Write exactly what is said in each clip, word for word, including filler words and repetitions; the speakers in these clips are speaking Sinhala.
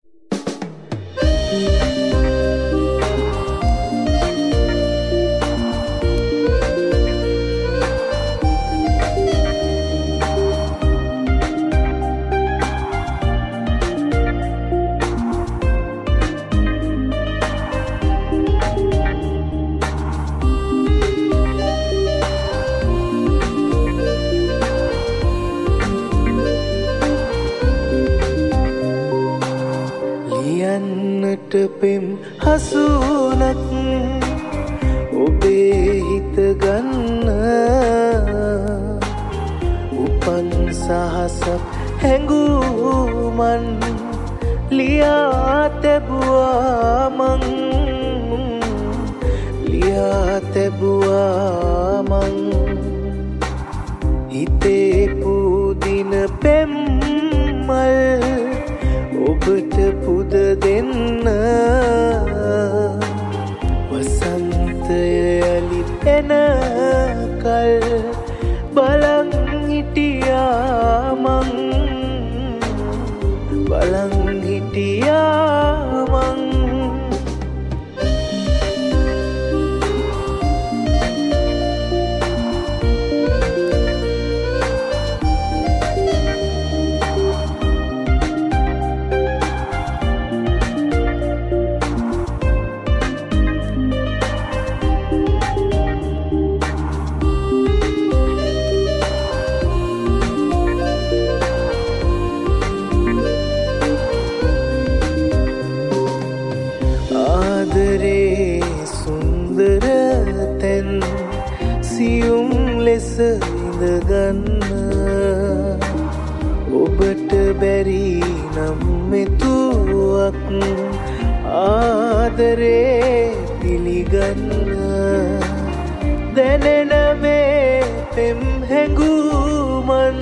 ලියන්නට පෙම් හසුනත් ඔබේ හිත ගන්න උපන් සහසක් හැඟුමන් ලියා තැබුවා මං ලියා තැබුවා මං හිතේ පුදින පෙම්මල් ඔබට පුද දෙන්න වසන්තය යලි එනකල් බලන් හිටියා මං බලන් හිටියා මං ආදරේ සුන්දර තැන් සියුම් ලෙස ඉඳගන්න ඔබට බැරි නම් මෙතුවක් ආදරේ පිළිගන්න දැනෙන මේ පෙම් හැඟුමන්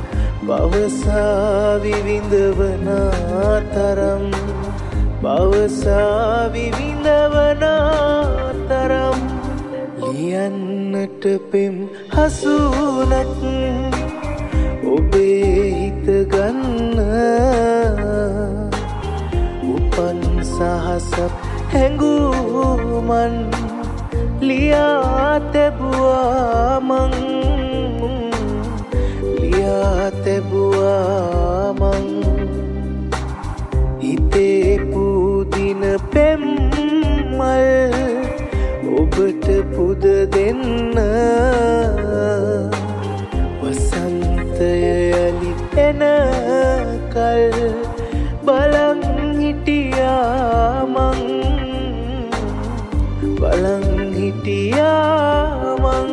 පවසා විවිඳවන තරම් පවසා විවිඳවන තරම් ලියන්නට පෙම් හසුනත් ඔබේ හිත ගන්න උපන් සහසක් හැඟුමන් ලියා තැබුවා මං ලියා තැබුවා මං හිතේ පුදින පෙම්මල් ඔබට පුද දෙන්න වසන්තය යලි එනකල් බලන් හිටියා මං බලන් හිටියා මං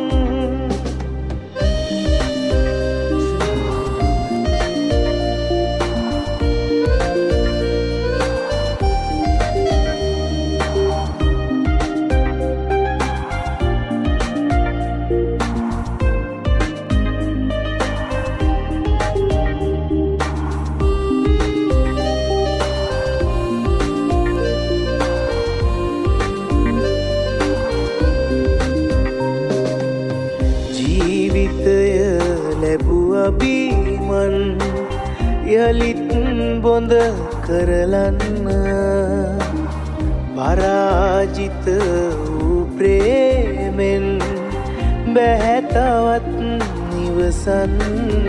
ලැබුවා බීමන් යලිත් බොඳ කරලන්න පරාජිත වූ ප්‍රේමෙන් බැහැතවත් නිවසන්න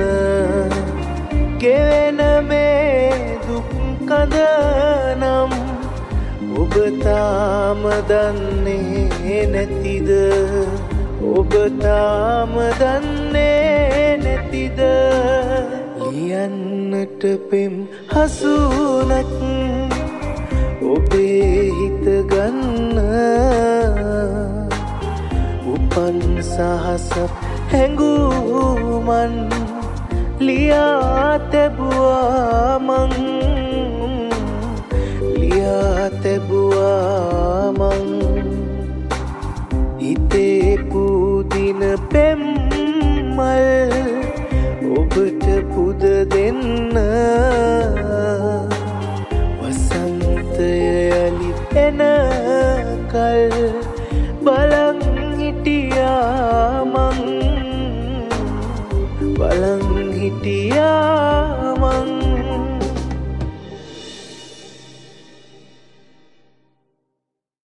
ගෙවෙන මේ දුක් කඳ නම් ඔබ තාම දන්නේ නැතිද ඔබ තාම දන්නේ නැතිද ලියන්නට පෙම් හසුනත් ඔබේ හිත ගන්න උපන් සහසක් හැඟුමන් ලියා තැබුවා මං ලියා තැබුවා මං හිතේ පුදින පෙම්මල් ඔබට පුද දෙන්න වසන්තය යලි එනකල්